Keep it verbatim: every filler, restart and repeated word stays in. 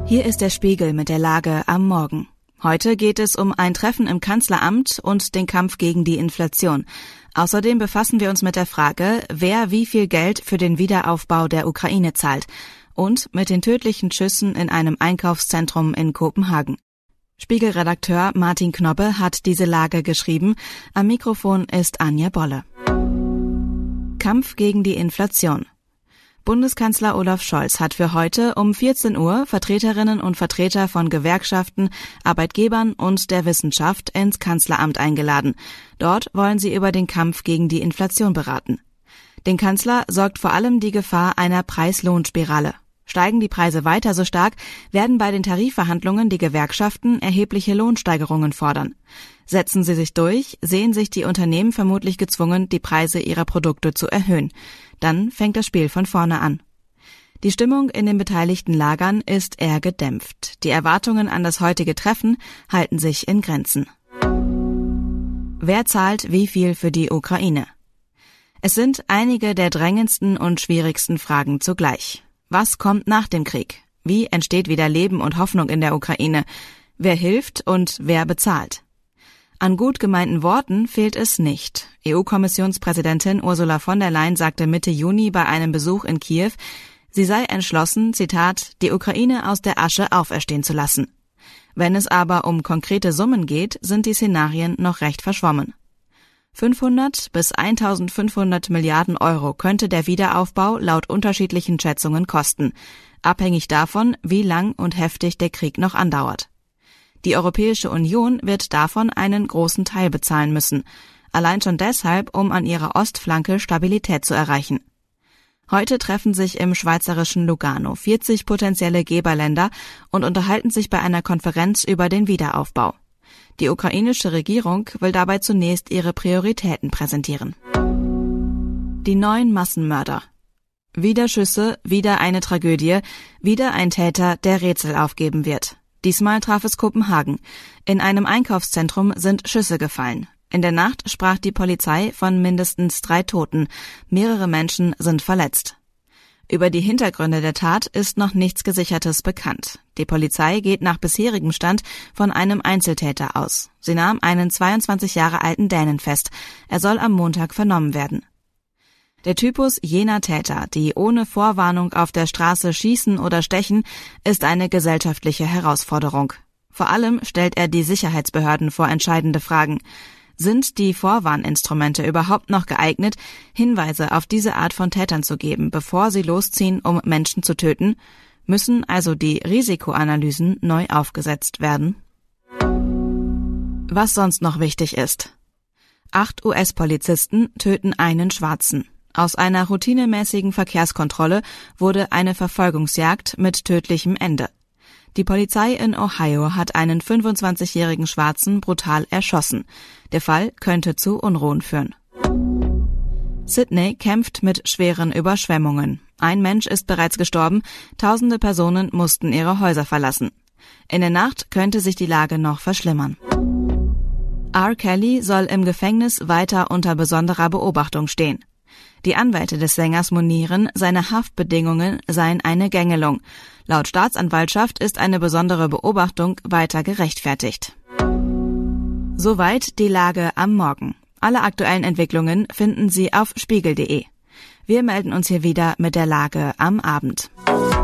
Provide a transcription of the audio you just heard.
Hier ist der Spiegel mit der Lage am Morgen. Heute geht es um ein Treffen im Kanzleramt und den Kampf gegen die Inflation. Außerdem befassen wir uns mit der Frage, wer wie viel Geld für den Wiederaufbau der Ukraine zahlt und mit den tödlichen Schüssen in einem Einkaufszentrum in Kopenhagen. Spiegelredakteur Martin Knobbe hat diese Lage geschrieben. Am Mikrofon ist Anja Bolle. Kampf gegen die Inflation. Bundeskanzler Olaf Scholz hat für heute um vierzehn Uhr Vertreterinnen und Vertreter von Gewerkschaften, Arbeitgebern und der Wissenschaft ins Kanzleramt eingeladen. Dort wollen sie über den Kampf gegen die Inflation beraten. Den Kanzler sorgt vor allem die Gefahr einer Preis-Lohn-Spirale. Steigen die Preise weiter so stark, werden bei den Tarifverhandlungen die Gewerkschaften erhebliche Lohnsteigerungen fordern. Setzen sie sich durch, sehen sich die Unternehmen vermutlich gezwungen, die Preise ihrer Produkte zu erhöhen. Dann fängt das Spiel von vorne an. Die Stimmung in den beteiligten Lagern ist eher gedämpft. Die Erwartungen an das heutige Treffen halten sich in Grenzen. Wer zahlt wie viel für die Ukraine? Es sind einige der drängendsten und schwierigsten Fragen zugleich. Was kommt nach dem Krieg? Wie entsteht wieder Leben und Hoffnung in der Ukraine? Wer hilft und wer bezahlt? An gut gemeinten Worten fehlt es nicht. E U-Kommissionspräsidentin Ursula von der Leyen sagte Mitte Juni bei einem Besuch in Kiew, sie sei entschlossen, Zitat, die Ukraine aus der Asche auferstehen zu lassen. Wenn es aber um konkrete Summen geht, sind die Szenarien noch recht verschwommen. fünfhundert bis eintausendfünfhundert Milliarden Euro könnte der Wiederaufbau laut unterschiedlichen Schätzungen kosten, abhängig davon, wie lang und heftig der Krieg noch andauert. Die Europäische Union wird davon einen großen Teil bezahlen müssen, allein schon deshalb, um an ihrer Ostflanke Stabilität zu erreichen. Heute treffen sich im schweizerischen Lugano vierzig potenzielle Geberländer und unterhalten sich bei einer Konferenz über den Wiederaufbau. Die ukrainische Regierung will dabei zunächst ihre Prioritäten präsentieren. Die neuen Massenmörder. Wieder Schüsse, wieder eine Tragödie, wieder ein Täter, der Rätsel aufgeben wird. Diesmal traf es Kopenhagen. In einem Einkaufszentrum sind Schüsse gefallen. In der Nacht sprach die Polizei von mindestens drei Toten. Mehrere Menschen sind verletzt. Über die Hintergründe der Tat ist noch nichts Gesichertes bekannt. Die Polizei geht nach bisherigem Stand von einem Einzeltäter aus. Sie nahm einen zweiundzwanzig Jahre alten Dänen fest. Er soll am Montag vernommen werden. Der Typus jener Täter, die ohne Vorwarnung auf der Straße schießen oder stechen, ist eine gesellschaftliche Herausforderung. Vor allem stellt er die Sicherheitsbehörden vor entscheidende Fragen. Sind die Vorwarninstrumente überhaupt noch geeignet, Hinweise auf diese Art von Tätern zu geben, bevor sie losziehen, um Menschen zu töten? Müssen also die Risikoanalysen neu aufgesetzt werden? Was sonst noch wichtig ist. Acht U S-Polizisten töten einen Schwarzen. Aus einer routinemäßigen Verkehrskontrolle wurde eine Verfolgungsjagd mit tödlichem Ende. Die Polizei in Ohio hat einen fünfundzwanzigjährigen Schwarzen brutal erschossen. Der Fall könnte zu Unruhen führen. Sydney kämpft mit schweren Überschwemmungen. Ein Mensch ist bereits gestorben, tausende Personen mussten ihre Häuser verlassen. In der Nacht könnte sich die Lage noch verschlimmern. R. Kelly soll im Gefängnis weiter unter besonderer Beobachtung stehen. Die Anwälte des Sängers monieren, seine Haftbedingungen seien eine Gängelung. Laut Staatsanwaltschaft ist eine besondere Beobachtung weiter gerechtfertigt. Soweit die Lage am Morgen. Alle aktuellen Entwicklungen finden Sie auf spiegel punkt de. Wir melden uns hier wieder mit der Lage am Abend.